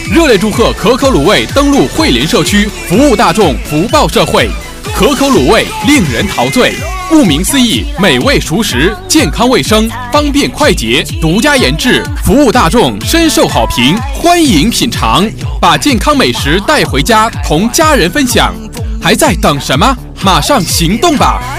热烈祝贺可口卤味登陆惠联社区，服务大众，福报社会。可口卤味令人陶醉，顾名思义，美味熟食，健康卫生，方便快捷，独家研制，服务大众，深受好评，欢迎品尝，把健康美食带回家，同家人分享。还在等什么？马上行动吧！